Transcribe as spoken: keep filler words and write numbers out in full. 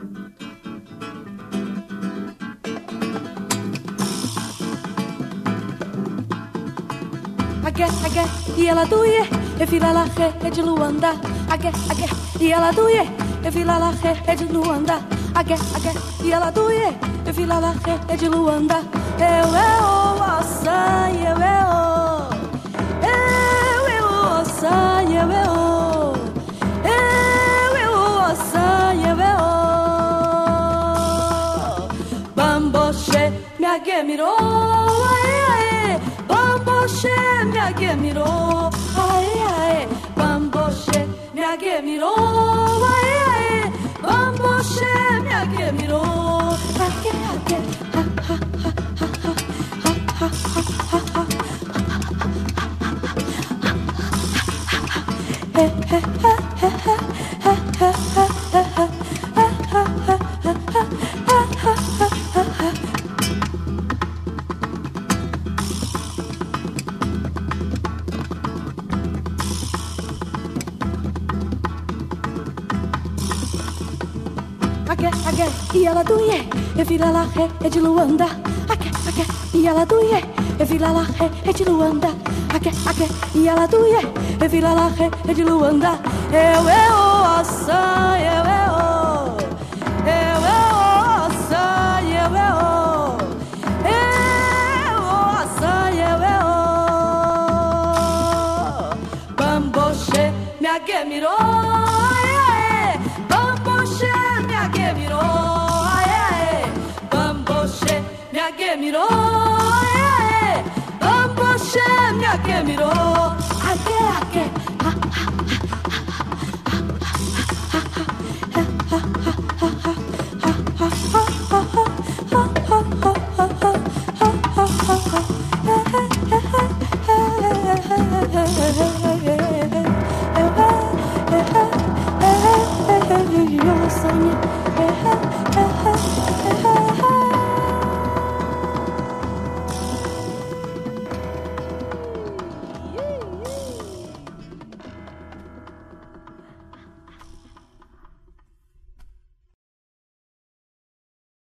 Agé, agé, e ela doie, e fila la ré, é de Luanda. Agé, agé, e ela doie, e fila la ré, é de Luanda. Agé, agé, e ela doie, e fila la ré, é de Luanda. Eu, eu, ossa, eu, eu, eu, eu, ossa, eu, eu, eu, eu, ossa, eu, eu. Bamboche, me agé, mirou, aê, aê. Bamboche, me agé, mirou, aê, aê. Bamboche, me agé, mirou, aê, aê. Bamboche, me agé, mirou, agé, agé, ha, ha, ha, ha, ha, ha, ha, ha. He, he, he, he, he, he, he, he, he. Agé, agé, e ela doie, e vira la ré, é de Luanda. Agé, agé, e ela doie, e vira la ré, é de Luanda. Agé, agé, e ela doie, e vira la ré, é de Luanda. Eu, eu, ossa, eu, eu, eu, eu, ossa, eu, eu, eu, ossa, eu, eu. Bamboche, me agé, mirou, aê, aê. Bamboche, me agé, mirou, aê, aê. Bamboche, me agé, mirou, aê, aê. Bamboche, me agé, mirou.